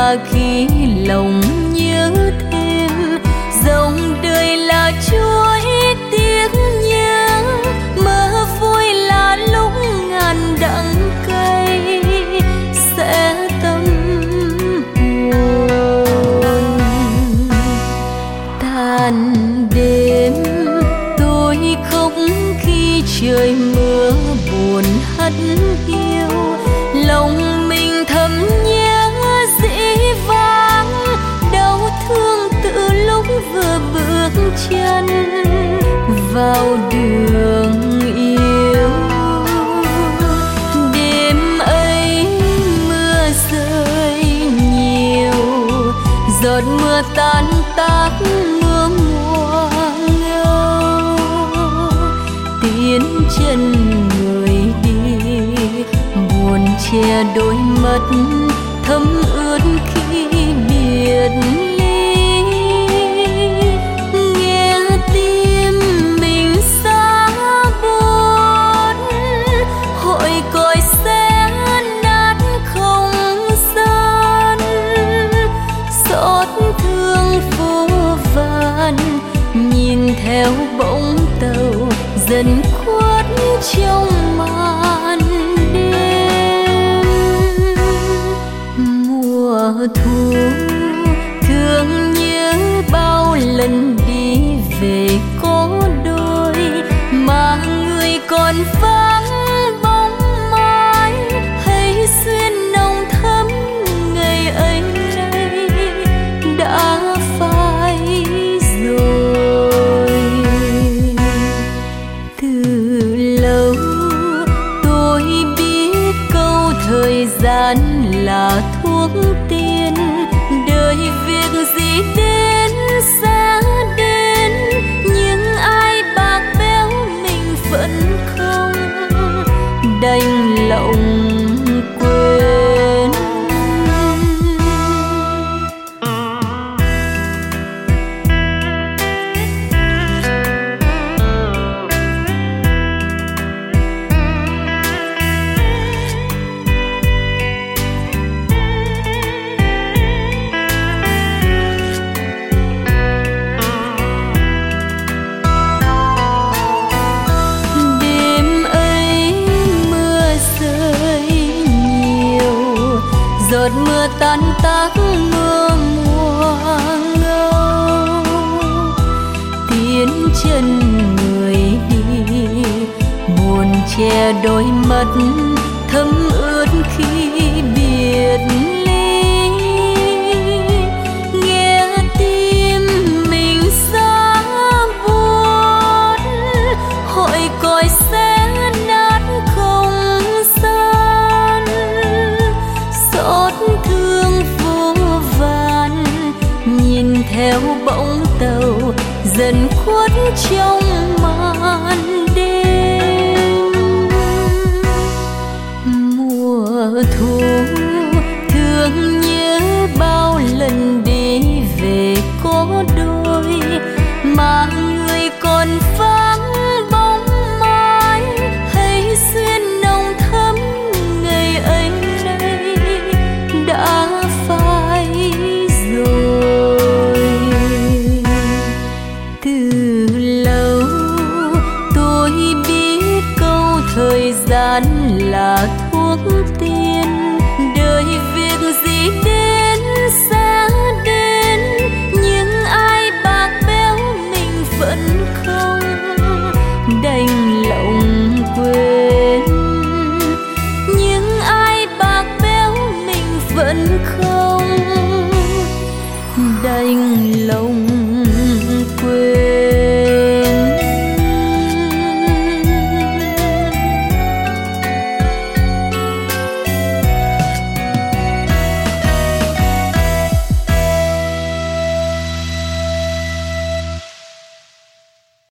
mà khi lòng nhớ thêm, dòng đời là chuỗi tiếc nhớ, mơ vui là lúc ngàn đắng cay sẽ tâm hồn. Tàn đêm tôi khóc khi trời mưa buồn hắt hiu, lòng mình thầm nhớ dĩ vãng, đau thương từ lúc vừa bước chân vào đường yêu. Đêm ấy mưa rơi nhiều, giọt mưa tan tác mưa mùa ngâu, tiến chân người đi buồn che đôi mắt thấm ướt khi biệt ly. Nghe tim mình xa buốt, hội còi sẽ nát không gian, xót thương vô vàn nhìn theo bóng tàu dần khuất trong màn đêm. Mùa thu thương nhớ bao lần đi về có đôi, mà người còn vắng bóng mai, hay xuyên nồng thắm ngày ấy đã phai rồi. Từ lâu tôi biết câu thời gian là thuốc tiên, đời việc gì đến sẽ đến, nhưng ai bạc béo mình vẫn không đành lòng quên. Giọt mưa tan tác mưa mùa ngâu, tiến chân người đi buồn che đôi mắt thấm ướt khi biệt ly. Nghe tim mình xa buốt, hội còi sẽ nát không gian, xót thương vô vàn nhìn theo bóng tàu dần khuất trong